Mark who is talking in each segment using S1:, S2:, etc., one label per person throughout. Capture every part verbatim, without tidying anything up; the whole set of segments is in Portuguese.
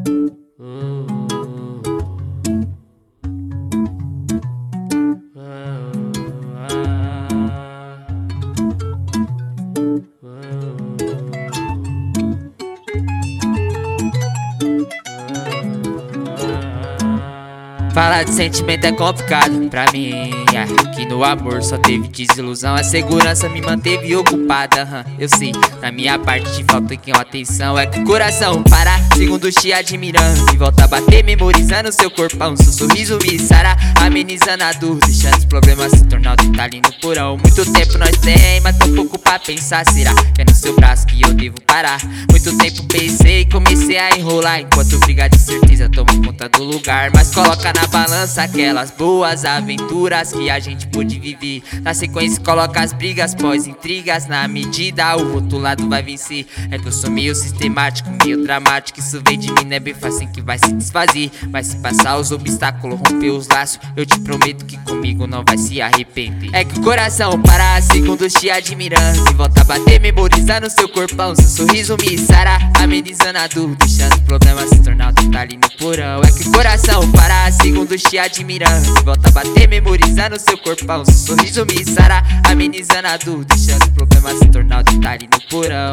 S1: Falar de sentimento é complicado pra mim, é. Que no amor só teve desilusão. A segurança me manteve ocupada, hum, eu sei, na minha parte te falta aqui uma atenção. É que o coração para, segundo te admirando, e volta a bater memorizando seu corpão. Seu sorriso me sara, amenizando a dor, deixando os problemas se tornar o detalhe no porão. Muito tempo nós tem, mas tão pouco pra pensar. Será que é no seu braço que eu devo parar? Muito tempo pensei e comecei a enrolar, enquanto briga de certeza toma conta do lugar. Mas coloca na balança aquelas boas aventuras que a gente pôde viver. Na sequência coloca as brigas pós-intrigas. Na medida o outro lado vai vencer. É que eu sou meio sistemático, meio dramático. Isso vem de mim, não é bem fácil que vai se desfazer. Vai se passar os obstáculos, romper os laços. Eu te prometo que comigo não vai se arrepender. É que o coração para, segundos te admirando, e volta a bater memorizando seu corpão. Seu sorriso me sara, amenizando a dor, deixando os problemas se tornar um detalhe no porão. É que o coração para, segundos te admirando, e volta a bater memorizando seu corpão. Seu sorriso me sara, amenizando a dor, deixando os problemas se tornar um detalhe no porão.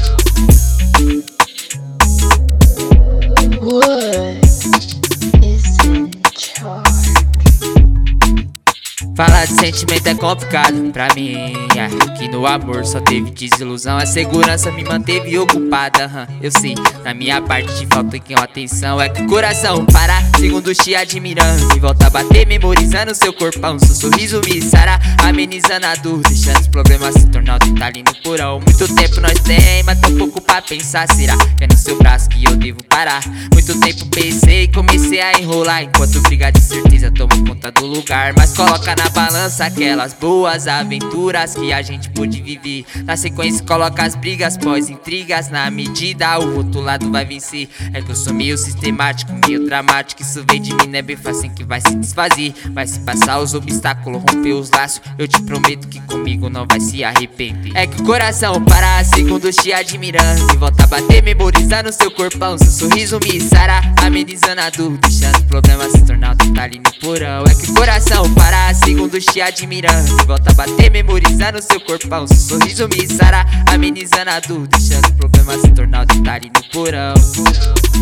S2: Wood is in charge.
S1: Falar de sentimento é complicado pra mim, é. Que no amor só teve desilusão. A segurança me manteve ocupada, hum, eu sei, na minha parte te falta aqui uma atenção. É que o coração para, segundos te admirando, e volta a bater memorizando seu corpão. Seu sorriso me sara, amenizando a dor, deixando os problemas se tornar um detalhe no porão. Muito tempo nós tem, mas tão pouco pra pensar. Será que é no seu braço que eu devo parar? Muito tempo pensei e comecei a enrolar, enquanto briga de certeza toma conta do lugar. Mas coloca na balança aquelas boas aventuras que a gente pôde viver. Na sequência coloca as brigas pós-intrigas. Na medida o outro lado vai vencer. É que eu sou meio sistemático, meio dramático. Isso vem de mim, não é bem fácil que vai se desfazer. Vai se passar os obstáculos, romper os laços. Eu te prometo que comigo não vai se arrepender. É que o coração para, segundos te admirando, e volta a bater memorizando seu corpão. Seu sorriso me sara, amenizando a dor, deixando os problemas se tornar um detalhe no porão. É que o coração para, segundos te admirando, e volta a bater memorizando seu corpão. Seu sorriso me sara, amenizando a dor, deixando os problemas se tornar um detalhe no porão.